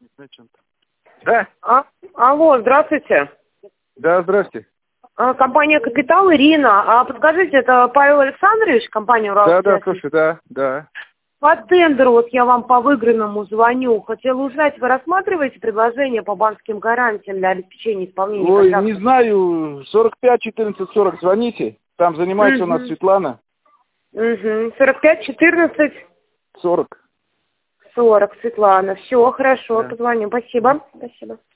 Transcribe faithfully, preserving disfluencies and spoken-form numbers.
Да? А, алло, здравствуйте. Да, здрасте. А, компания «Капитал», Ирина. А подскажите, это Павел Александрович, компания «Уралсвязь»? Да, да, слушай, да, да. По тендеру, вот я вам по выигранному звоню. Хотела узнать, вы рассматриваете предложение по банковским гарантиям для обеспечения исполнения Ой, контракта? не знаю, сорок пять четырнадцать сорок, звоните. Там занимается у нас Угу. Светлана. Угу. сорок пять четырнадцать сорок. сорок, Светлана. Все, хорошо, Да. позвоню. Спасибо. Спасибо.